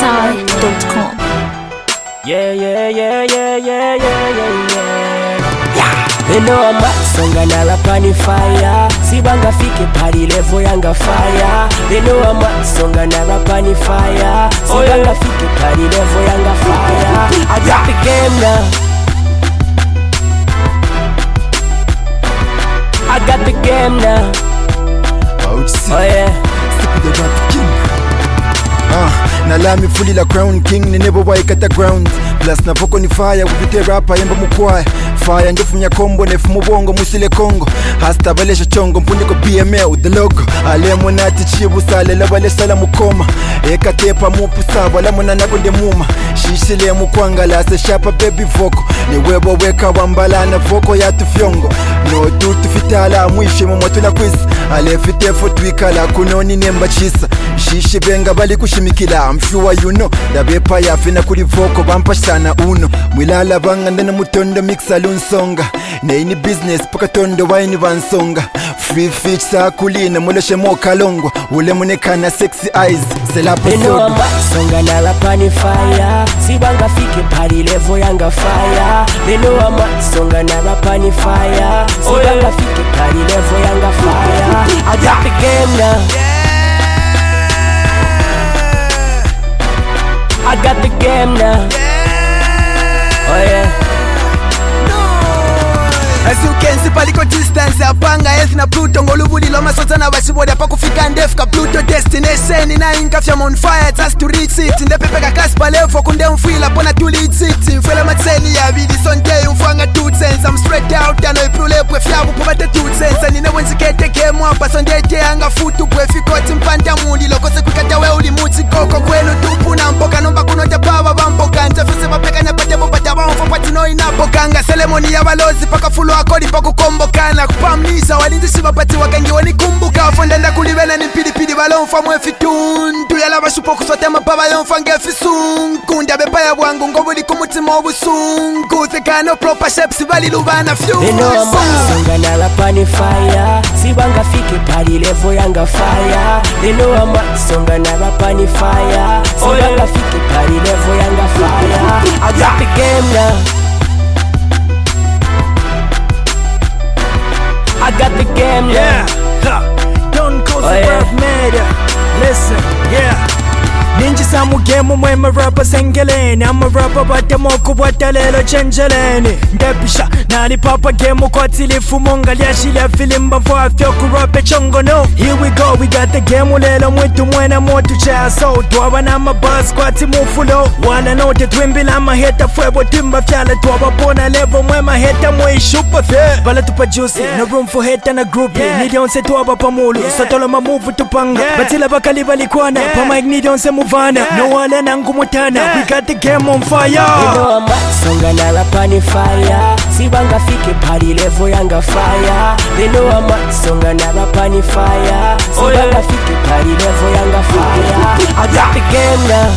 Psy.com. Yeah. They know I'm hot, songa na rapa ni fire. Sibanga fike party level yanga fire. They know I'm hot, songa na rapa ni fire. Sibanga fike party level yanga fire. I got the game now. I got the game now. Oh yeah. Na lami fully la crown king ni nebo waika ta ground plus na voko ni fire kupite rapa yemba mukwaya fire ndefu nyakombo nefu mubongo musile Kongo hasta balesha chongo mpundiko BML the logo alemo nati chibu sale la balesha la mukoma eka tepa mupu sabo la muna nakunde muma shishile mukwanga la se shapa baby voko ni webo weka wambala na voko ya tufyongo no tutu fitala mwishe mumotula quiz ale fitefo twikala kunoni nemba chisa shishi benga bali kushimikila I'm sure you know da bepa ya fina kuri voko bampa sana uno mwilala banga ndana mutondo mixa lunsonga neini business paka tondo waini vansonga free fish sa kulina muleshe moka longwa ule munekana sexy eyes selapo soda. They know I'm hot, songa na rapa ni fire. Sibanga fike party level yanga fire. They know I'm hot, songa na rapa ni fire. Sibanga fike party level yanga fire. I got the game now. I got the game now. Oh yeah. As you can see paliko distance apanga health na Pluto ngolubuli lo masota na basiboda pa kufika ndef ka Pluto destination ina inkafya on fire just to reach it ndepepe ka kaspa level kunde mfila pona to lead city mfela matseni ya bidi sonde ufanga two cents I'm straight out and I pull up with yabu pobate two cents and never kete game hapa sonde te anga futu pwe fikoti mpanda mundi lokose kukata we uli muti koko kwenu tupu na mboka nomba kunote baba bamboka ntafese bapeka na pate bobata bamfo patino inapokanga ceremony ya balozi paka fulo akodi pako kombokana kupamnisha walinzi bapati wakangi wanikumbuka fondenda kulibena ni pilipili balonfa mwefitundu yala bashupo kusote mapaba yonfa ngefisungu ndabepa ya bwangu ngobuli kumutima obusungu thekano proper shapes bali lubana few. They know I'm hot, songa na rapa ni fire. Sibanga fike party level yanga fire. They know I'm hot, songa na rapa ni fire. Sibanga fike party level yanga fire. I got the game now. I got the game now. Yeah, don't cause a rap made. Listen, yeah. Ninja samu game mwema rapper sengeleni. I'm a rapper bate moku bwata lelo chenjeleni. Ndepisha nani papa game kwa tilifu monga liashilia filimba mfwa afyo kurape chongo no. Here we go, we got the game lelo mwitu mwena motu cha so. Tuwa na mabuzz kwa timu fulo. Wana note twimbila maheta fwebo timba fyala. Tuwa pona level mwema heta mwe shupa fe. Bala tupa juicy, no room for heta na group. Nidion se tuwa pamulu, sotolo mamuvu tupanga. Batila bakali balikwana, pa mic nidion se muvana. No wale nangu mutana, we got the game on fire. They know I'm hot, songa na rapa ni fire. Sibanga fike party level yanga fire. They know I'm hot, songa na rapa ni fire. Sibanga fike party level yanga fire. I got the game now.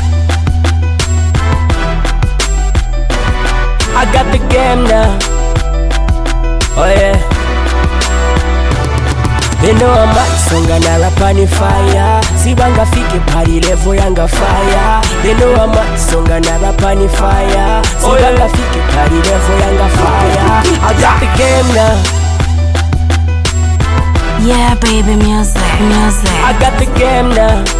I got the game now. Oh yeah. They know I'm hot, songa na rapa ni fire. Sibanga fike party level yanga fire. They know I'm hot, songa na rapa ni fire. Sibanga fike party level yanga fire. I got the game now. Yeah, baby, music. I got the game now.